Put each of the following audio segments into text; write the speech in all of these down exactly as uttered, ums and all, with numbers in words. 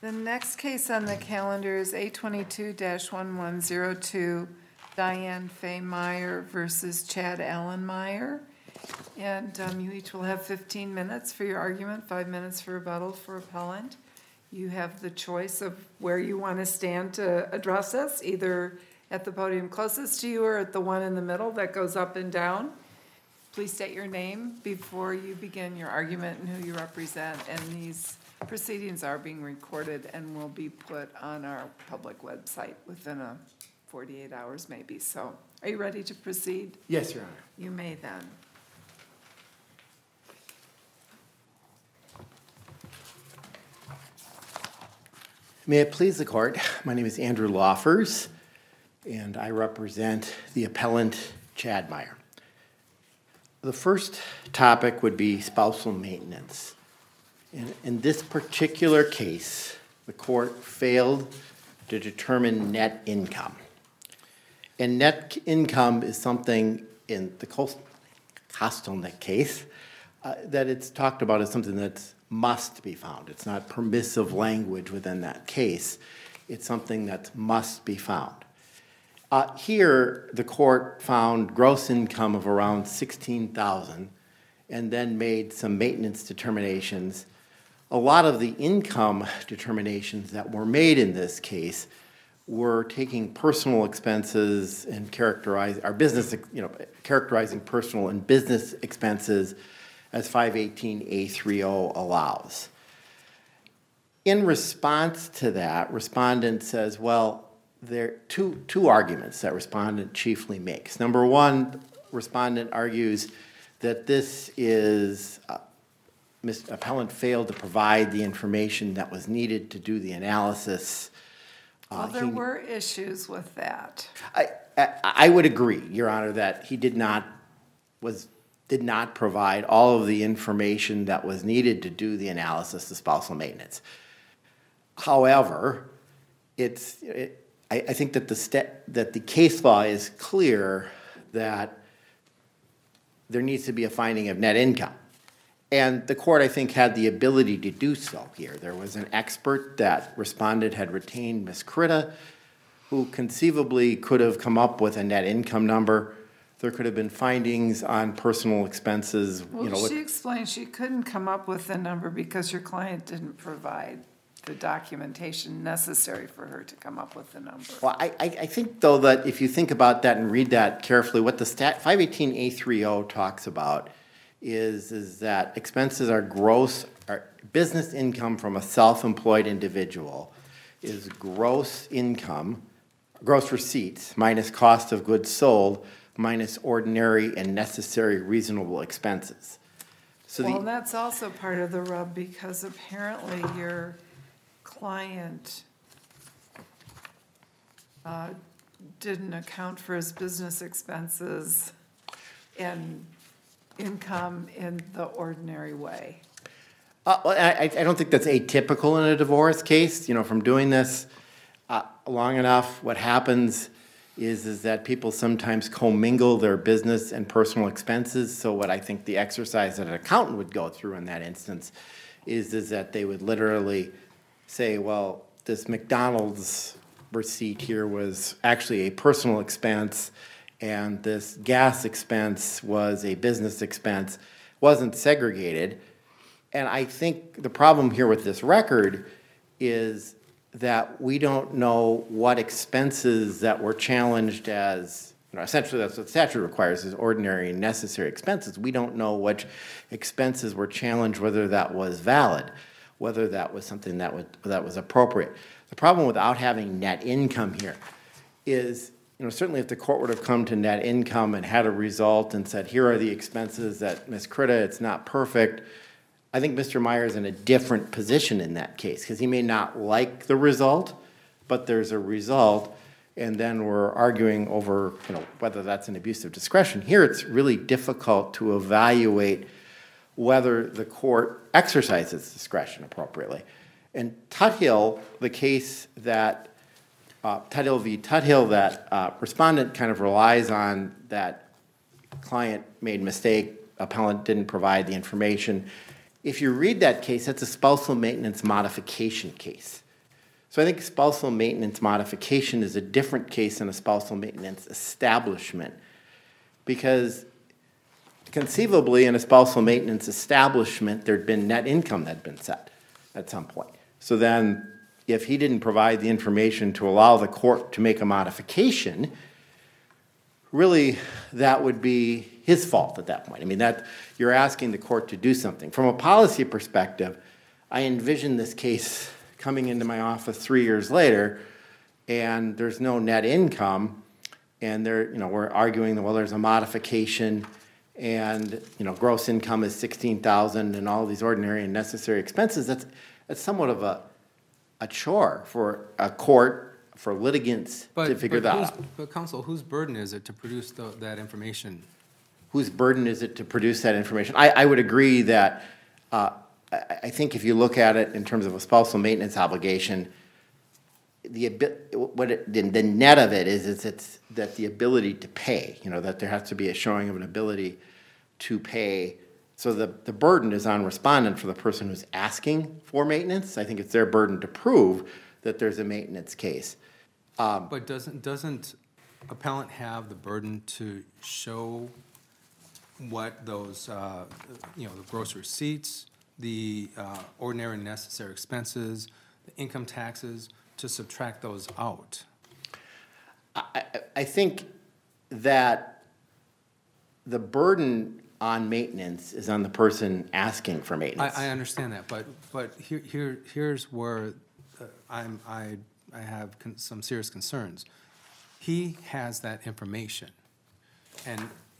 The next case on the calendar is A twenty-two dash one one zero two, Diane Faye Meyer versus Chad Allen Meyer. And um, you each will have fifteen minutes for your argument, five minutes for rebuttal for appellant. You have the choice of where you want to stand to address us, either at the podium closest to you or at the one in the middle that goes up and down. Please state your name before you begin your argument and who you represent. And these proceedings are being recorded and will be put on our public website within a forty-eight hours maybe. So are you ready to proceed? Yes, Your Honor. You may then. May it please the court, my name is Andrew Laufers, and I represent the appellant Chad Meyer. The first topic would be spousal maintenance. In, in this particular case, the court failed to determine net income. And net income is something in the Kostelnik case uh, that it's talked about as something that's must be found. It's not permissive language within that case. It's something that must be found. Uh, here, the court found gross income of around sixteen thousand dollars and then made some maintenance determinations. A lot of the income determinations that were made in this case were taking personal expenses and characterize our business, you know, characterizing personal and business expenses as five eighteen A thirty allows. In response to that, respondent says, well, there are two, two arguments that respondent chiefly makes. Number one, respondent argues that this is, uh, Miz Appellant failed to provide the information that was needed to do the analysis. Well, Uh, there he- were issues with that. I, I, I would agree, Your Honor, that he did not, was did not provide all of the information that was needed to do the analysis of spousal maintenance. However, it's, it, I, I think that the, st- that the case law is clear that there needs to be a finding of net income. And the court, I think, had the ability to do so here. There was an expert that respondent had retained, Miz Critta, who conceivably could have come up with a net income number. There could have been findings on personal expenses. Well, you know, she explained she couldn't come up with the number because your client didn't provide the documentation necessary for her to come up with the number. Well, I, I, I think, though, that if you think about that and read that carefully, what the stat five eighteen A thirty talks about is, is that expenses are gross, are business income from a self-employed individual is gross income, gross receipts minus cost of goods sold minus ordinary and necessary reasonable expenses. So Well, the, and that's also part of the rub because apparently your client uh, didn't account for his business expenses and income in the ordinary way. Uh, well, I, I don't think that's atypical in a divorce case. You know, from doing this uh, long enough, what happens is, is that people sometimes commingle their business and personal expenses. So what I think the exercise that an accountant would go through in that instance is, is that they would literally say, well, this McDonald's receipt here was actually a personal expense, and this gas expense was a business expense, wasn't segregated. And I think the problem here with this record is that we don't know what expenses that were challenged as, you know, essentially that's what the statute requires, is ordinary and necessary expenses. We don't know which expenses were challenged, whether that was valid, whether that was something that was, that was appropriate. The problem without having net income here is, you know, certainly if the court would have come to net income and had a result and said, here are the expenses that Miz Critta, it's not perfect, I think Mister Meyer is in a different position in that case because he may not like the result, but there's a result, and then we're arguing over, you know, whether that's an abuse of discretion. Here it's really difficult to evaluate whether the court exercises discretion appropriately. And Tuthill, the case that uh, Tuthill v. Tuthill that uh, respondent kind of relies on, that client made mistake, appellant didn't provide the information. If you read that case, that's a spousal maintenance modification case. So I think spousal maintenance modification is a different case than a spousal maintenance establishment, because conceivably in a spousal maintenance establishment, there'd been net income that'd been set at some point. So then if he didn't provide the information to allow the court to make a modification, really that would be his fault at that point. I mean, that you're asking the court to do something. From a policy perspective, I envision this case coming into my office three years later, and there's no net income, and there, you know, we're arguing that, well, there's a modification, and you know, gross income is sixteen thousand, and all these ordinary and necessary expenses. That's that's somewhat of a a chore for a court, for litigants But, to figure but that whose- out. But counsel, whose burden is it to produce tho- that information? Whose burden is it to produce that information? I, I would agree that, uh, I, I think if you look at it in terms of a spousal maintenance obligation, the, abi- what it, the, the net of it is, is it's that the ability to pay, you know, that there has to be a showing of an ability to pay. So the, the burden is on respondent for the person who's asking for maintenance. I think it's their burden to prove that there's a maintenance case. Um, But doesn't, doesn't appellant have the burden to show what those, uh, you know, the gross receipts, the uh, ordinary and necessary expenses, the income taxes, to subtract those out? I, I- I think that the burden on maintenance is on the person asking for I, maintenance. I understand that, but, but here, here, here's where uh, I'm, I, I have con- some serious concerns. He has that information, and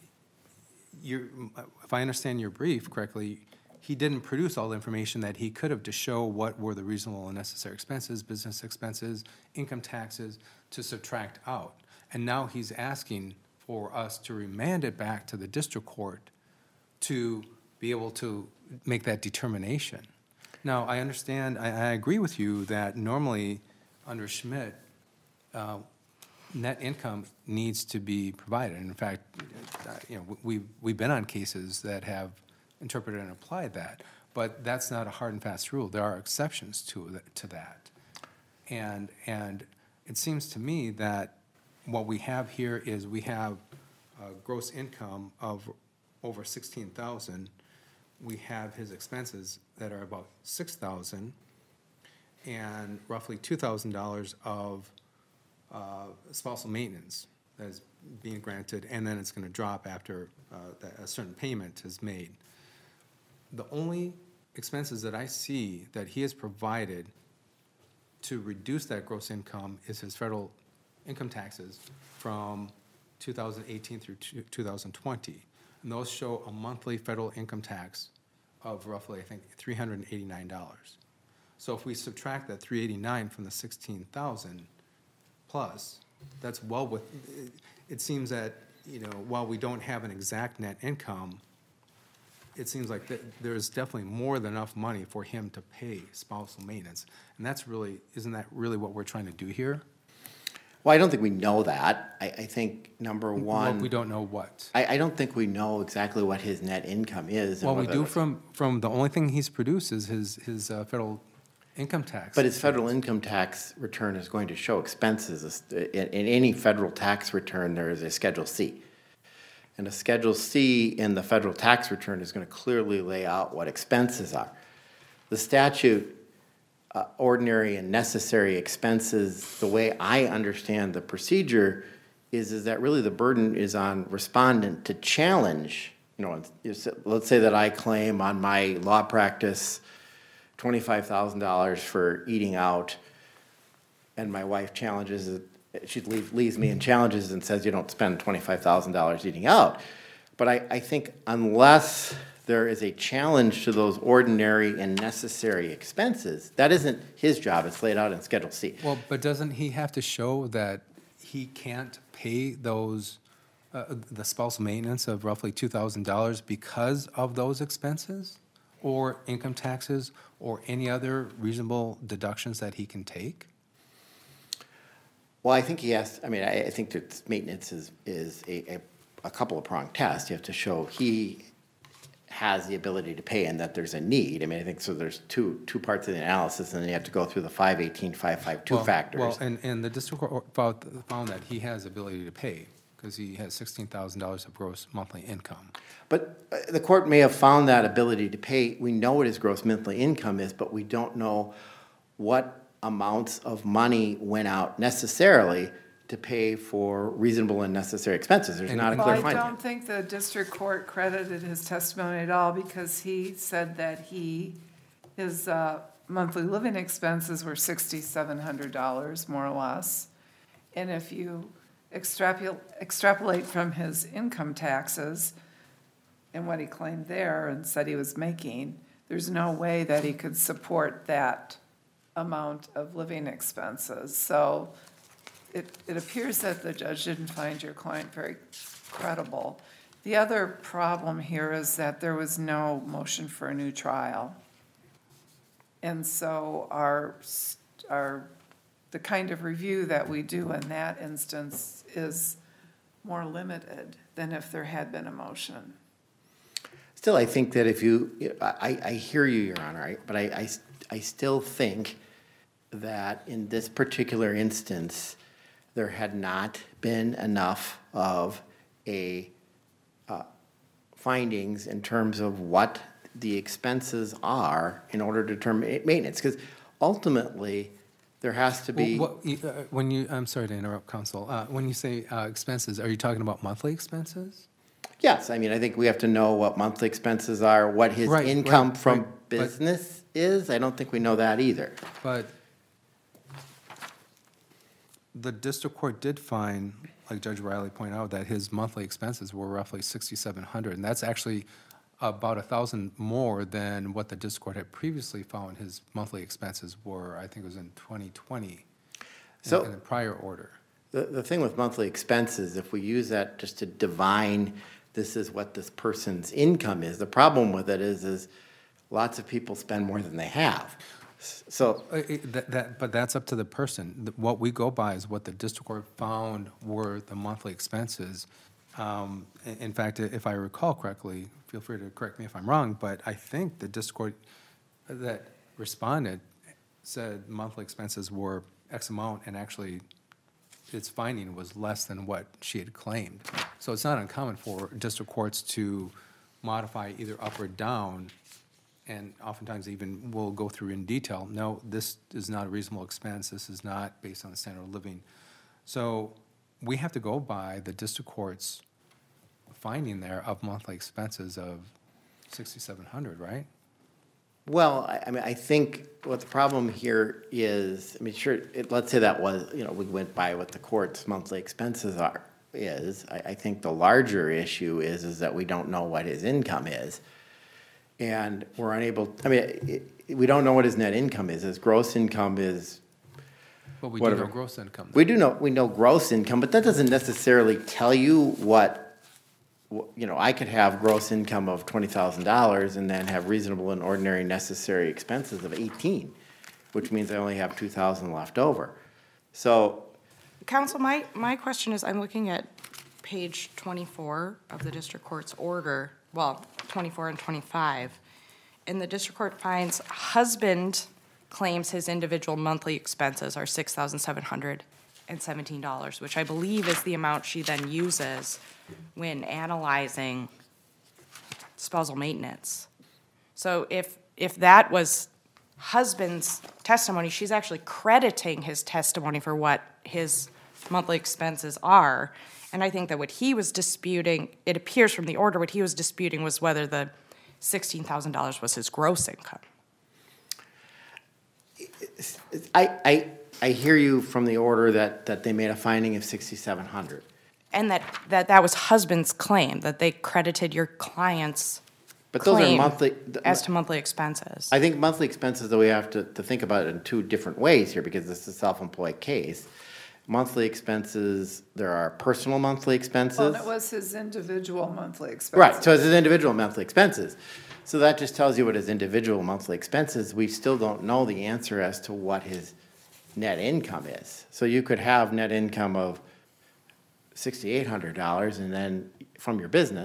you, if I understand your brief correctly, he didn't produce all the information that he could have to show what were the reasonable and necessary expenses, business expenses, income taxes, to subtract out. And now he's asking for us to remand it back to the district court to be able to make that determination. Now, I understand, I, I agree with you that normally, under Schmidt, uh, net income needs to be provided. And in fact, uh, you know, we, we've been on cases that have interpreted and applied that, but that's not a hard and fast rule. There are exceptions to, th- to that. And, and it seems to me that what we have here is we have a gross income of over sixteen thousand. We have his expenses that are about six thousand, and roughly two thousand dollars of uh, spousal maintenance that is being granted, and then it's going to drop after uh, that a certain payment is made. The only expenses that I see that he has provided to reduce that gross income is his federal income taxes from two thousand eighteen through two thousand twenty. And those show a monthly federal income tax of roughly, I think, three hundred eighty-nine dollars. So if we subtract that three hundred eighty-nine dollars from the sixteen thousand plus, that's well with, it, it seems that, you know, while we don't have an exact net income, it seems like that there's definitely more than enough money for him to pay spousal maintenance. And that's really, isn't that really what we're trying to do here? Well, I don't think we know that. I, I think, number Well, one, we don't know what. I, I don't think we know exactly what his net income is. and Well, we whether do it's- from, from, the only thing he's produced is his, his uh, federal income tax. But his federal income tax return is going to show expenses. In, in any federal tax return, there is a Schedule C. And a Schedule C in the federal tax return is going to clearly lay out what expenses are. The statute, uh, ordinary and necessary expenses, the way I understand the procedure is, is that really the burden is on respondent to challenge, you know, let's say that I claim on my law practice twenty-five thousand dollars for eating out, and my wife challenges it, she leave, leaves me and challenges and says you don't spend twenty-five thousand dollars eating out. But I, I think unless there is a challenge to those ordinary and necessary expenses, that isn't his job. It's laid out in Schedule C. Well, but doesn't he have to show that he can't pay those, uh, the spousal maintenance of roughly two thousand dollars because of those expenses? Or income taxes, or any other reasonable deductions that he can take? Well, I think he has, I mean, I, I think that maintenance is, is a, a, a couple of pronged test. You have to show he has the ability to pay and that there's a need. I mean, I think, so there's two, two parts of the analysis, and then you have to go through the five eighteen, five fifty-two Well- factors. Well, and, and the district court found, found that he has ability to pay, because he has sixteen thousand dollars of gross monthly income. But uh, the court may have found that ability to pay. We know what his gross monthly income is, but we don't know what amounts of money went out necessarily to pay for reasonable and necessary expenses. There's And- not a Well, clear I finding. don't think the district court credited his testimony at all, because he said that he, his uh, monthly living expenses were sixty-seven hundred dollars, more or less. And if you extrapolate, extrapolate from his income taxes and what he claimed there and said he was making, there's no way that he could support that amount of living expenses. So it, it appears that the judge didn't find your client very credible. The other problem here is that there was no motion for a new trial. And so our, our, the kind of review that we do in that instance is more limited than if there had been a motion. Still, I think that if you, I, I hear you, Your Honor, I- but I, I, I still think that in this particular instance, there had not been enough of a uh, findings in terms of what the expenses are in order to determine maintenance. Because ultimately, there has to be. Well, what, you- uh, when you, I'm sorry to interrupt, counsel. Uh, When you say uh, expenses, are you talking about monthly expenses? Yes, I mean, I think we have to know what monthly expenses are, what his Right, income right, from right, but- business is. I don't think we know that either. But the district court did find, like Judge Riley pointed out, that his monthly expenses were roughly sixty-seven hundred, and that's actually about a thousand more than what the district court had previously found his monthly expenses were. I think it was in twenty twenty, So- in the prior order. The, the thing with monthly expenses, if we use that just to divine this is what this person's income is, the problem with it is, is lots of people spend more than they have. So, Uh, it- That, that, but that's up to the person. The- What we go by is what the district court found were the monthly expenses. Um, i- In fact, if I recall correctly, feel free to correct me if I'm wrong, but I think the district court that responded said monthly expenses were X amount, and actually its finding was less than what she had claimed. So it's not uncommon for district courts to modify either up or down, and oftentimes even will go through in detail, no, this is not a reasonable expense, this is not based on the standard of living. So we have to go by the district court's finding there of monthly expenses of sixty-seven hundred, right? well, I, I mean, I think what the problem here is, I mean, sure, it, let's say that was, you know, we went by what the court's monthly expenses are, is. I, I think the larger issue is, is that we don't know what his income is. And we're unable, I mean, it, it- we don't know what his net income is. His gross income is, But we do Whatever. know gross income. we do know, we know gross income, but that doesn't necessarily tell you what, wh- you know, I could have gross income of twenty thousand dollars and then have reasonable and ordinary necessary expenses of eighteen, which means I only have two thousand left over. So, Counsel, my, my question is, I'm looking at page twenty-four of the district court's order, well, twenty-four and twenty-five, and the district court finds husband claims his individual monthly expenses are six thousand seven hundred seventeen dollars, which I believe is the amount she then uses when analyzing spousal maintenance. So if, if that was husband's testimony, she's actually crediting his testimony for what his monthly expenses are. And I think that what he was disputing, it appears from the order, what he was disputing was whether the sixteen thousand dollars was his gross income. I, I, I hear you from the order that, that they made a finding of sixty-seven hundred. And that, that that was husband's claim, that they credited your client's But those are claim monthly. as to monthly expenses. I think monthly expenses, though, we have to, to think about it in two different ways here, because this is a self-employed case. Monthly expenses, there are personal monthly expenses. Well, and it was his individual monthly expenses. Right, so it's his individual monthly expenses. So that just tells you what his individual monthly expenses. We still don't know the answer as to what his net income is. So you could have net income of sixty-eight hundred dollars and then, from your business,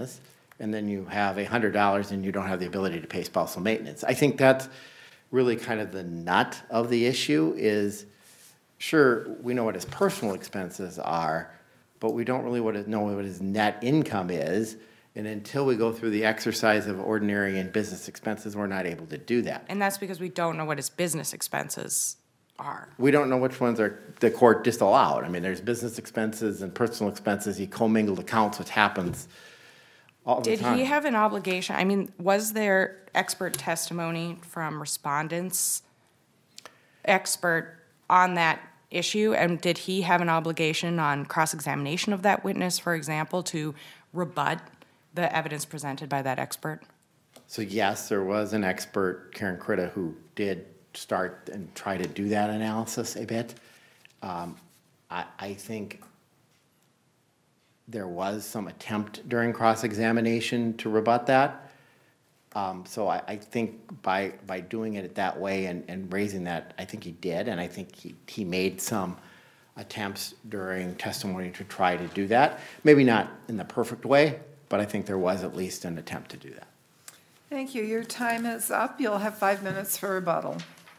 and then you have a hundred dollars and you don't have the ability to pay spousal maintenance. I think that's really kind of the nut of the issue is, sure, we know what his personal expenses are, but we don't really what it- know what his net income is. And until we go through the exercise of ordinary and business expenses, we're not able to do that. And that's because we don't know what his business expenses are. We don't know which ones are, the court disallowed. I mean, there's business expenses and personal expenses. He commingled accounts, which happens all the Did time. he have an obligation, I mean, was there expert testimony from respondents, expert on that issue? And did he have an obligation on cross-examination of that witness, for example, to rebut the evidence presented by that expert? So yes, there was an expert, Karen Critta, who did start and try to do that analysis a bit. Um, I, I think there was some attempt during cross-examination to rebut that. Um, so I, I think by by doing it that way and, and raising that, I think he did, and I think he, he made some attempts during testimony to try to do that. Maybe not in the perfect way, but I think there was at least an attempt to do that. Thank you. Your time is up. You'll have five minutes for rebuttal.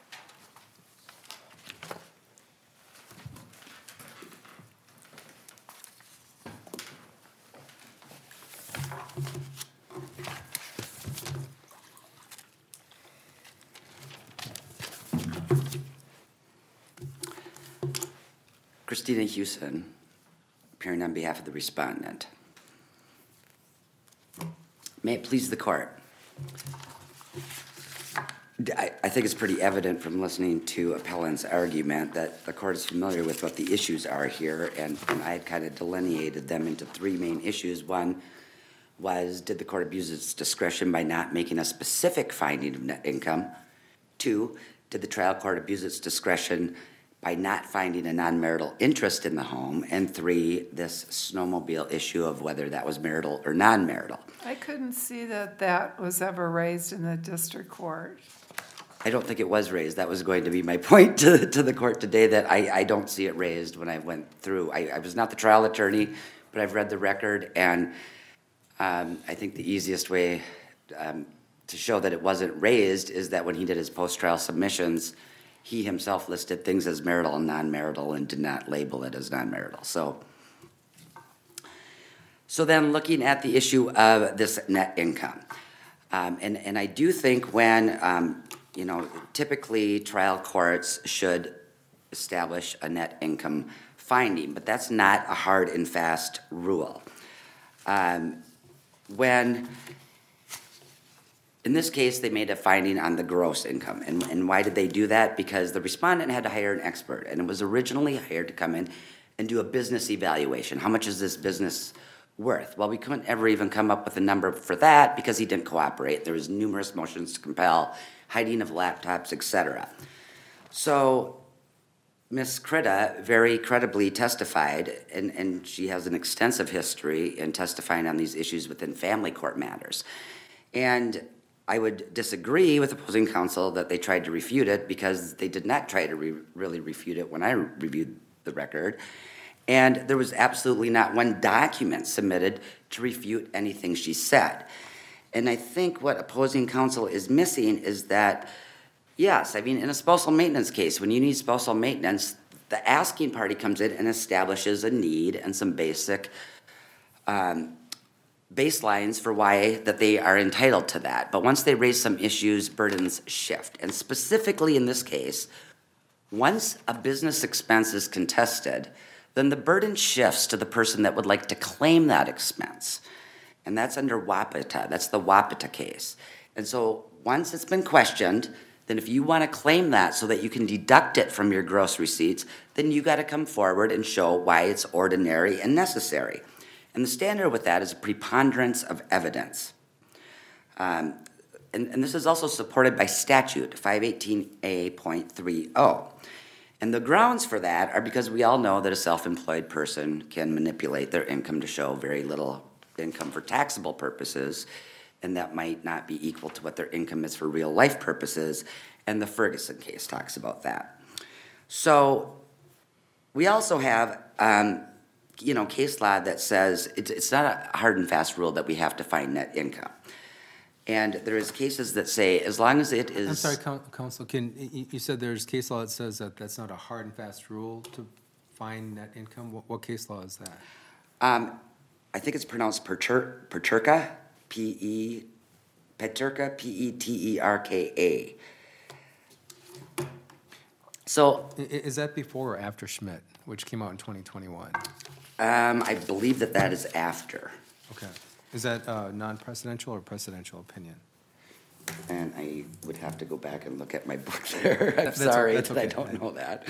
Christina Hewson, appearing on behalf of the respondent. May it please the court. I, I think it's pretty evident from listening to appellant's argument that the court is familiar with what the issues are here, and, and I had kind of delineated them into three main issues. One was, did the court abuse its discretion by not making a specific finding of net income? Two, did the trial court abuse its discretion by not finding a non-marital interest in the home? And three, this snowmobile issue of whether that was marital or non-marital. I couldn't see that that was ever raised in the district court. I don't think it was raised. That was going to be my point to, to the court today, that I, I don't see it raised when I went through. I, I was not the trial attorney, but I've read the record, and um, I think the easiest way um, to show that it wasn't raised is that when he did his post-trial submissions, he himself listed things as marital and non-marital and did not label it as non-marital. So, so then looking at the issue of this net income, um, and, and I do think when, um, you know, typically trial courts should establish a net income finding, but that's not a hard and fast rule. Um, when In this case, they made a finding on the gross income. And, and why did they do that? Because the respondent had to hire an expert, and it was originally hired to come in and do a business evaluation. How much is this business worth? Well, we couldn't ever even come up with a number for that because he didn't cooperate. There was numerous motions to compel, hiding of laptops, et cetera. So Miz Critta very credibly testified, and, and she has an extensive history in testifying on these issues within family court matters. And I would disagree with opposing counsel that they tried to refute it, because they did not try to re- really refute it when I re- reviewed the record. And there was absolutely not one document submitted to refute anything she said. And I think what opposing counsel is missing is that, yes, I mean, in a spousal maintenance case, when you need spousal maintenance, the asking party comes in and establishes a need and some basic um, baselines for why that they are entitled to that. But once they raise some issues, burdens shift. And specifically in this case, once a business expense is contested, then the burden shifts to the person that would like to claim that expense. And that's under Wapita. That's the Wapita case. And so once it's been questioned, then if you want to claim that so that you can deduct it from your gross receipts, then you got to come forward and show why it's ordinary and necessary. And the standard with that is a preponderance of evidence. Um, and, and this is also supported by statute, five eighteen A point three oh. And the grounds for that are because we all know that a self-employed person can manipulate their income to show very little income for taxable purposes, and that might not be equal to what their income is for real life purposes, and the Ferguson case talks about that. So we also have um, you know, case law that says it's, it's not a hard and fast rule that we have to find net income. And there is cases that say, as long as it is. I'm sorry, coun- counsel, can, you, you said there's case law that says that that's not a hard and fast rule to find net income? What, what case law is that? Um, I think it's pronounced Peter, Peterka, P E, Peterka, P E T E R K A. So, I- i- is that before or after Schmidt, which came out in twenty twenty-one? um, I believe that that is after. Okay. Is that uh, non-presidential or presidential opinion? And I would have to go back and look at my book there. I'm That's o- sorry that's that I okay. don't know that.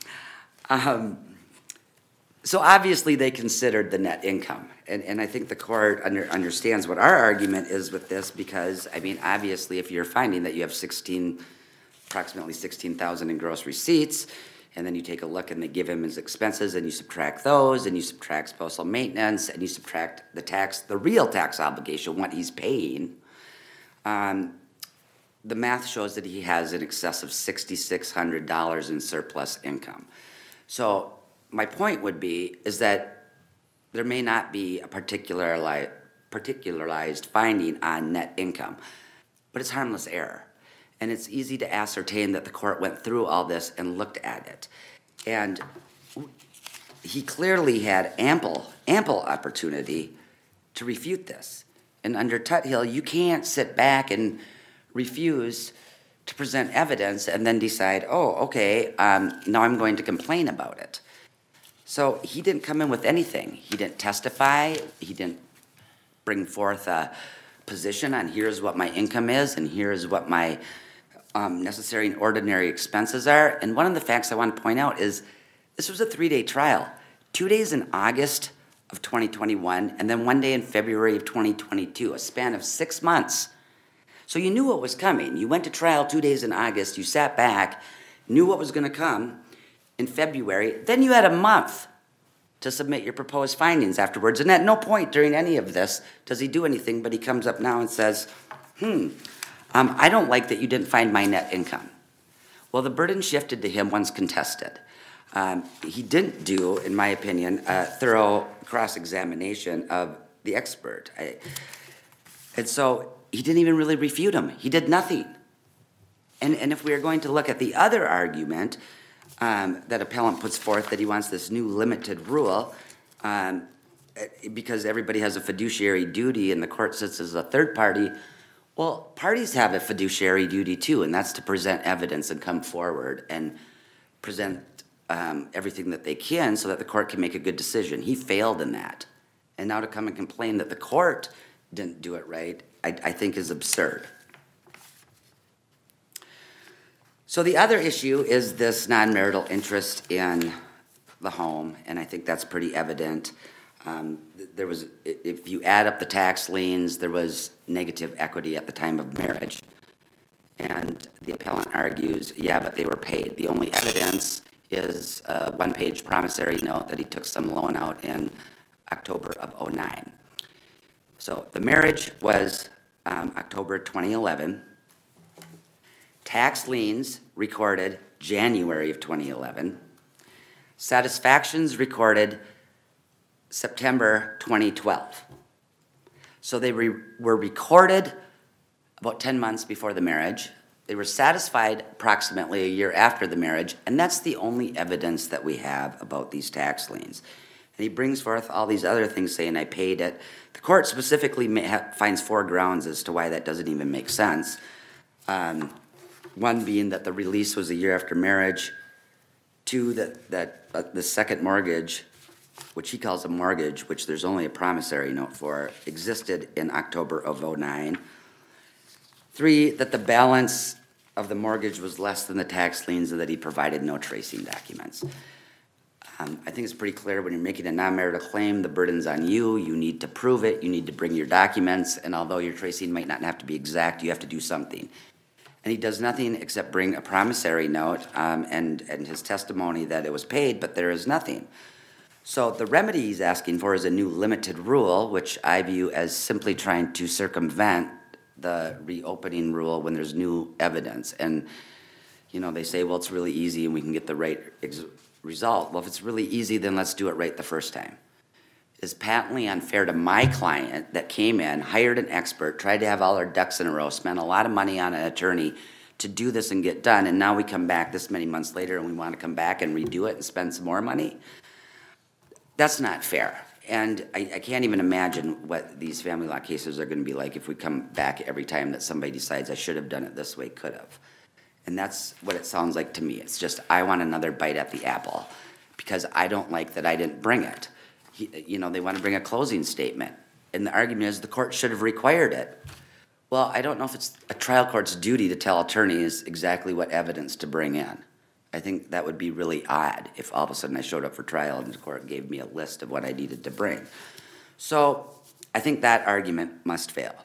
Um, so obviously they considered the net income. And, and I think the court under, understands what our argument is with this because, I mean, obviously if you're finding that you have sixteen, approximately sixteen thousand in gross receipts, and then you take a look and they give him his expenses and you subtract those and you subtract spousal maintenance and you subtract the tax, the real tax obligation, what he's paying, um, the math shows that he has in excess of six thousand six hundred dollars in surplus income. So my point would be is that there may not be a particular particularized finding on net income, but it's harmless error. And it's easy to ascertain that the court went through all this and looked at it. And he clearly had ample, ample opportunity to refute this. And under Tuthill, you can't sit back and refuse to present evidence and then decide, oh, okay, um, now I'm going to complain about it. So he didn't come in with anything. He didn't testify. He didn't bring forth a position on here's what my income is and here's what my um, necessary and ordinary expenses are. And one of the facts I want to point out is this was a three-day trial. Two days in August of twenty twenty-one and then one day in February of twenty twenty-two, a span of six months. So you knew what was coming. You went to trial two days in August, you sat back, knew what was going to come in February, then you had a month to submit your proposed findings afterwards. And at no point during any of this does he do anything, but he comes up now and says, hmm, um, I don't like that you didn't find my net income. Well, the burden shifted to him once contested. Um, he didn't do, in my opinion, a thorough cross-examination of the expert. I, and so he didn't even really refute him. He did nothing. And, and if we are going to look at the other argument um, that appellant puts forth, that he wants this new limited rule, um, because everybody has a fiduciary duty and the court sits as a third party, well, parties have a fiduciary duty too, and that's to present evidence and come forward and present um, everything that they can so that the court can make a good decision. He failed in that. And now to come and complain that the court didn't do it right, I, I think is absurd. So the other issue is this non-marital interest in the home, and I think that's pretty evident. Um, there was, if you add up the tax liens, there was negative equity at the time of marriage. And the appellant argues, yeah, but they were paid. The only evidence is a one-page promissory note that he took some loan out in October of oh nine. So the marriage was um, October twenty eleven. Tax liens recorded January of twenty eleven. Satisfactions recorded September twenty twelve. So they re- were recorded about ten months before the marriage. They were satisfied approximately a year after the marriage, and that's the only evidence that we have about these tax liens. And he brings forth all these other things saying, I paid it. The court specifically may ha- finds four grounds as to why that doesn't even make sense. Um, one being that the release was a year after marriage. Two, that, that uh, the second mortgage, which he calls a mortgage, which there's only a promissory note for, existed in October of oh nine. Three, that the balance of the mortgage was less than the tax liens and that he provided no tracing documents. Um, I think it's pretty clear when you're making a non-marital claim, the burden's on you. You need to prove it. You need to bring your documents. And although your tracing might not have to be exact, you have to do something. And he does nothing except bring a promissory note um, and, and his testimony that it was paid, but there is nothing. So the remedy he's asking for is a new limited rule, which I view as simply trying to circumvent the reopening rule when there's new evidence. And, you know, they say, well, it's really easy and we can get the right ex- result. Well, if it's really easy, then let's do it right the first time. is patently unfair to my client that came in, hired an expert, tried to have all our ducks in a row, spent a lot of money on an attorney to do this and get done, and now we come back this many months later and we want to come back and redo it and spend some more money? That's not fair. And I, I can't even imagine what these family law cases are going to be like if we come back every time that somebody decides I should have done it this way, could have. And that's what it sounds like to me. It's just, I want another bite at the apple because I don't like that I didn't bring it. He, you know, they want to bring a closing statement. And the argument is the court should have required it. Well, I don't know if it's a trial court's duty to tell attorneys exactly what evidence to bring in. I think that would be really odd if all of a sudden I showed up for trial and the court gave me a list of what I needed to bring. So I think that argument must fail.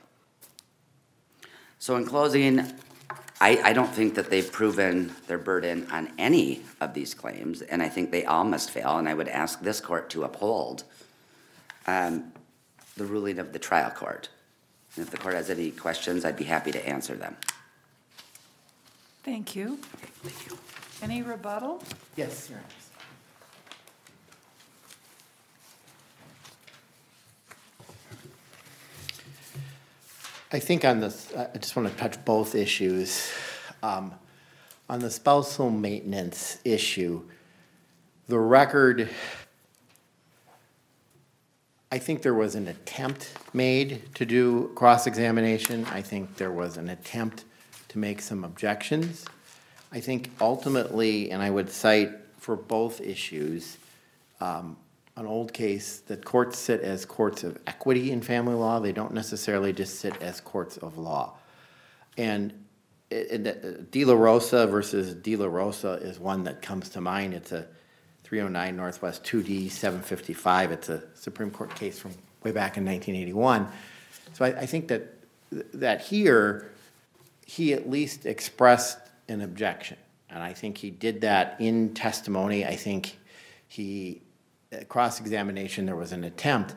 So in closing, I, I don't think that they've proven their burden on any of these claims, and I think they all must fail, and I would ask this court to uphold um, the ruling of the trial court. And if the court has any questions, I'd be happy to answer them. Thank you. Thank you. Any rebuttal? Yes, Your Honor. I think on this, I just want to touch both issues. Um, on the spousal maintenance issue, the record, I think there was an attempt made to do cross-examination. I think there was an attempt to make some objections. I think ultimately, and I would cite for both issues, um, an old case that courts sit as courts of equity in family law. They don't necessarily just sit as courts of law. And it, it, De La Rosa versus De La Rosa is one that comes to mind. It's a three oh nine Northwest two D seven fifty-five. It's a Supreme Court case from way back in nineteen eighty-one. So I, I think that that here, he at least expressed an objection. And I think he did that in testimony. I think he, uh, cross-examination, there was an attempt.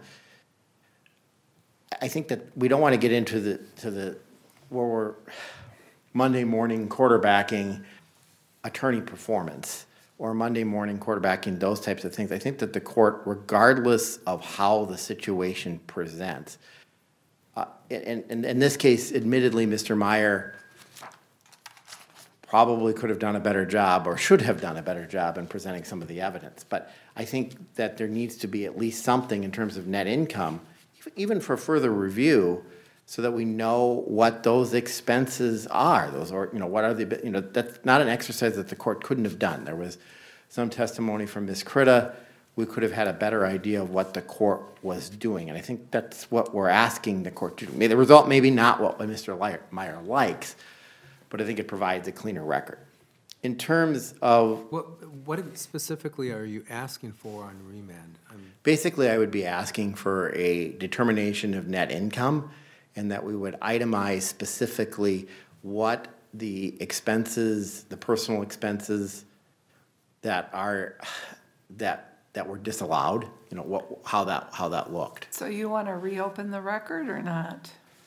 I think that we don't want to get into the, to the, where we're Monday morning quarterbacking attorney performance or Monday morning quarterbacking those types of things. I think that the court, regardless of how the situation presents, uh, and, and in this case, admittedly, Mister Meyer probably could have done a better job or should have done a better job in presenting some of the evidence. But I think that there needs to be at least something in terms of net income, even for further review, so that we know what those expenses are. Those are, you know, what are the, you know, that's not an exercise that the court couldn't have done. There was some testimony from Miz Critta. We could have had a better idea of what the court was doing. And I think that's what we're asking the court to do. May the result maybe not what Mister Meyer likes, but I think it provides a cleaner record. In terms of... What, what specifically are you asking for on remand? I'm, basically, I would be asking for a determination of net income and that we would itemize specifically what the expenses, the personal expenses that are, that, that were disallowed, you know, what, how that, how that looked. So you want to reopen the record or not?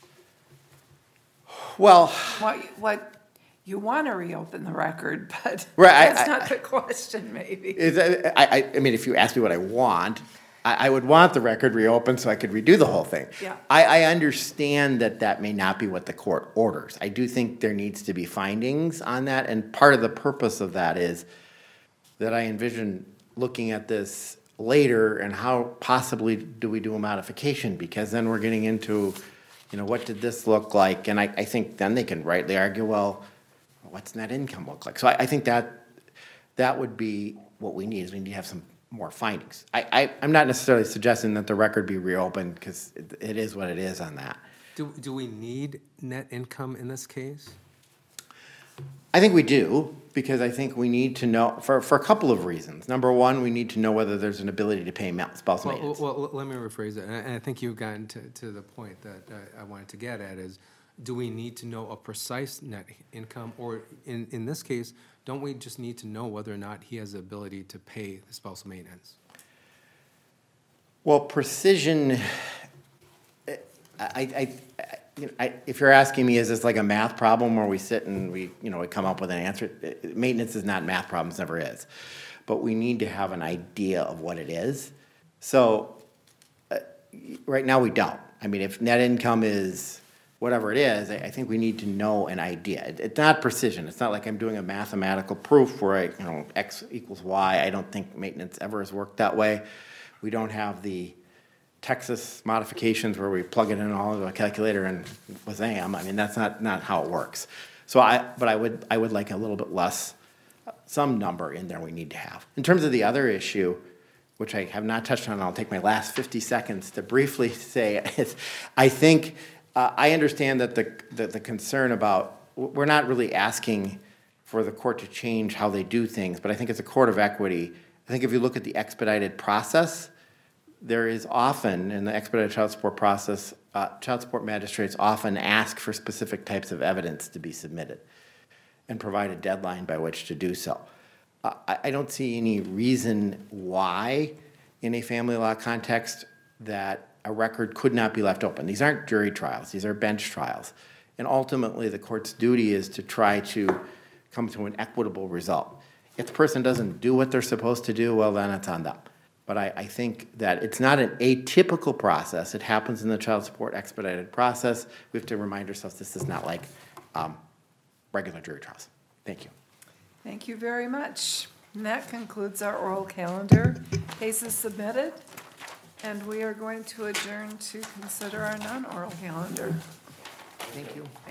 Well... What, what, you want to reopen the record, but Right, I- that's I- not the question, maybe. Is that, I, I, I mean, if you ask me what I want, I, I would want the record reopened so I could redo the whole thing. Yeah. I, I understand that that may not be what the court orders. I do think there needs to be findings on that, and part of the purpose of that is that I envision looking at this later and how possibly do we do a modification, because then we're getting into, you know, what did this look like? And I, I think then they can rightly argue, well, what's net income look like? So I, I think that that would be what we need, is we need to have some more findings. I, I, I'm not necessarily suggesting that the record be reopened, because it, it is what it is on that. do, do we need net income in this case? I think we do, because I think we need to know, for, for a couple of reasons. Number one, we need to know whether there's an ability to pay ma- spousal Well, maintenance. well, well, let me rephrase that, and I- and I think you've gotten to, to the point that I, I wanted to get at is, do we need to know a precise net income, or in, in this case, don't we just need to know whether or not he has the ability to pay the spousal maintenance? Well, precision, I, I, I, you know, I, if you're asking me, is this like a math problem where we sit and we, you know, we come up with an answer? Maintenance is not math problems, never is. But we need to have an idea of what it is. So right now we don't. I mean, if net income is whatever it is, I, I think we need to know an idea. It, it's not precision. It's not like I'm doing a mathematical proof where I, you know, X equals Y. I don't think maintenance ever has worked that way. We don't have the Texas modifications where we plug it in all into a calculator and wazam. I mean, that's not, not how it works. So I, but I would, I would like a little bit less, some number in there we need to have. In terms of the other issue, which I have not touched on, I'll take my last fifty seconds to briefly say, is I think, uh, I understand that the, the, the concern about, we're not really asking for the court to change how they do things, but I think it's a court of equity. I think if you look at the expedited process, there is often, in the expedited child support process, uh, child support magistrates often ask for specific types of evidence to be submitted and provide a deadline by which to do so. Uh, I, I don't see any reason why, in a family law context, that a record could not be left open. These aren't jury trials, these are bench trials. And ultimately, the court's duty is to try to come to an equitable result. If the person doesn't do what they're supposed to do, well, then it's on them. But I, I think that it's not an atypical process. It happens in the child support expedited process. We have to remind ourselves this is not like um, regular jury trials. Thank you. Thank you very much. And that concludes our oral calendar. Cases submitted. And we are going to adjourn to consider our non-oral calendar. Thank you.